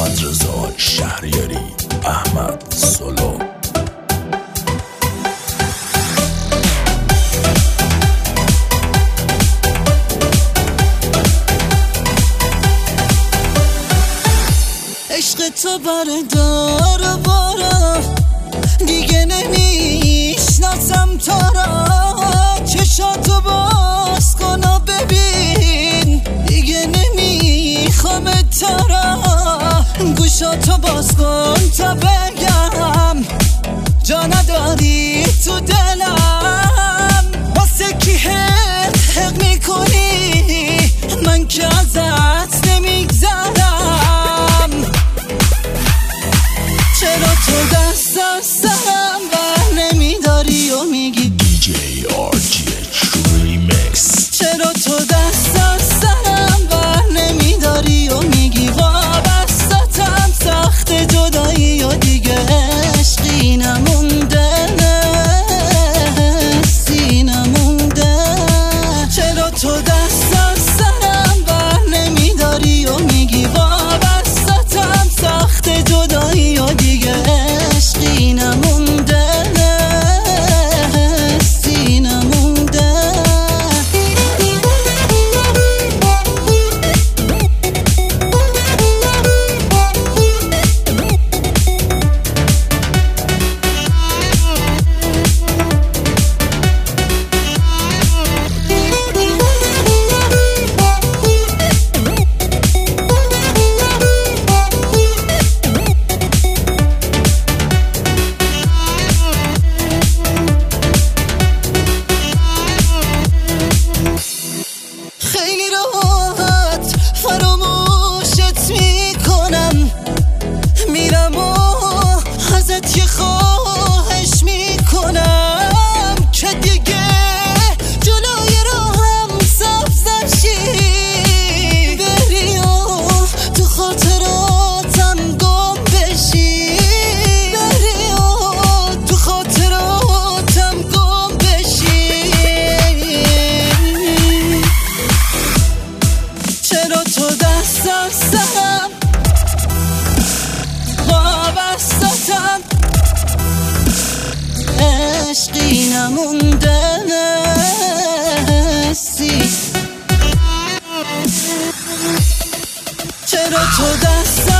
محمد رضا شهریاری، احمد سولو. عشق تو بردار بارا، دیگه نمیشناسم تو را. چشاتو باز کن و ببین، دیگه نمیخوام تو را. گوشاتو باز کن تا بگم، جا نداری تو دلم. واسه کی حق میکنی، من که ازت نمیگذرم. چرا تو دست از سرم بر نمیداری و میگی DJ RGH Remix. چرا تو دست از سرم بر نمیداری و میگی وابستتم، سخت جدایی و دیگه عشقی نمونده، حسی نمونده. چرا تو دست از سرم بر نمیداری و میگی وابستتم، سخت جدایی و دیگه عشقی نمونده، حسی نمونده. خیلی راحت فراموشت میکنم، میرم و ازت یه خواهش میکنم که دیگه جلوی راهم سبز نشی. بری و تو خاطراتم گم بشی، بری و تو خاطراتم گم بشی. چرا تو دست از سرم وابستتم، عشقی نمونده، حسی. چرا تو دست